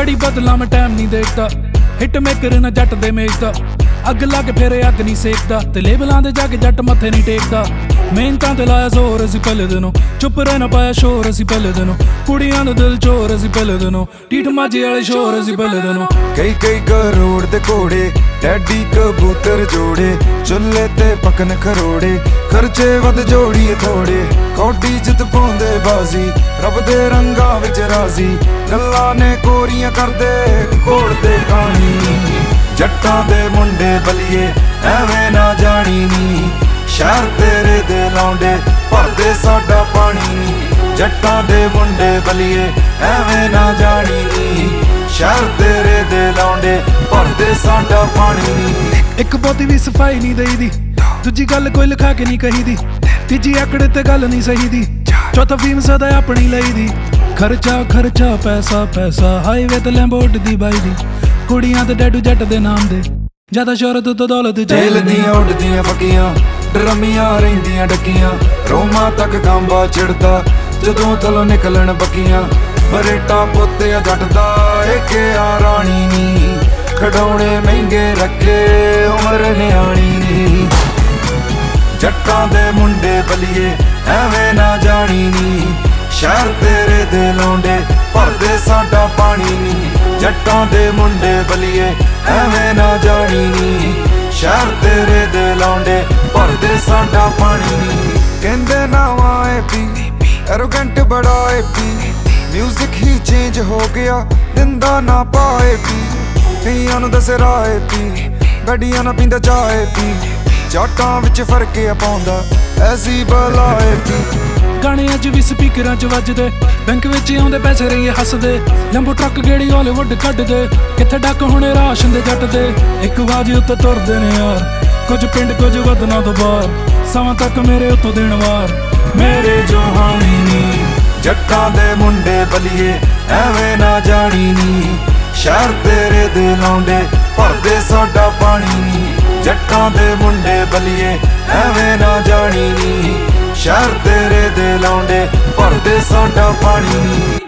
घड़ी बदला मैं टाइम नहीं देखता, हिट मेकर ना जट दे मेजदा। अग लग फिर अग नहीं सेकदा, ते लेबलां दे जाके जट मत्थे नहीं टेकदा। मेहनतां ते लाया जोर असी पहले दिनों, चुप रहना पाया शोर असी पहले दिनों। कुड़ियां दे दिल चोर असी पहले दिनों, ढीठ माझे वाले शोर असी पहले दिनों। कई कई करोड़ दे घोड़े, डैडी कबूतर जोड़े, चुल्हे ते पकन खरोड़े, खर्चे वध जोड़िए थोड़े। कौडी जित पाउंदे बाजी, रब दे रंगां विच राजी, गल्लां ने कोरियां करदे घोड़दे कहानी। जट्टां दे मुंडे बलिए एवें ना जानी नी, शहर तेरे दे लौंडे भरदे साडा पानी नी। जट्टां दे मुंडे बलिए एवें ना जानी नी, शहर तेरे दे लौंडे भरदे साडा पानी नी। एक बोती भी सफाई नहीं दई दी, दूजी गल कोई लिखा के नहीं कही दी, तीजी आकड़े ते गल नहीं सही दी, चौथा फीम सदा अपनी लई दी। खर्चा खर्चा पैसा पैसा, हाईवे ते लैंबो उड्डदी बाई दी। कुड़ियां ते डैडू जट दे नाम दे, ज्यादा शोहरत तो दौलत जेल दियां उड्डदियां फकियां, डरमियां रहिंदियां डकियां, रोमां तक कांबा चिड़दा जदों थलों निकलन बकियां। बरेटा पोते जट दा एके आ राणी नी, खडौणे महंगे रखे उमर न्याणी नी। जट्टां दे मुंडे बलिए एवें ना जानी नी, शहर तेरे दे लौंडे भरदे साडा पानी नी। जट्टां दे मुंडे बलिए एवें ना जानी नी, शहर तेरे दे लौंडे भरदे साडा पानी नी। कहंदे नावां एपी एरोगेंट बड़ा एपी, म्यूजिक ही चेंज हो गया दिंदा ना पाए पी। कईयां नूं दसे राए पी, गड्डियां ना पींदा चाहे पी, जाटां विच फर्क आ पाउंदा ऐसी बलाए पी। गाने अज भी स्पीकरां च वजदे, बैंक विच आउंदे पैसे रहिए हसदे, लंबो ट्रक गेड़ी हालीवुड कड्डदे, कित्थे डक हुणे राशन दे जट दे। एक बाजी उत्ते तुरदे ने यार, कुछ पिंड कुछ वदना तो बाहर, सवां तक मेरे उत्तों दिन वार मेरे जो हानी नी। जट्टां दे मुंडे बलिए एवें ना जानी नी, शहर तेरे दे लौंडे भरदे साडा पानी नी। जट्टां दे मुंडे बलिए एवें ना जानी नी, शहर तेरे दे लौंडे भरदे साडा पानी नी।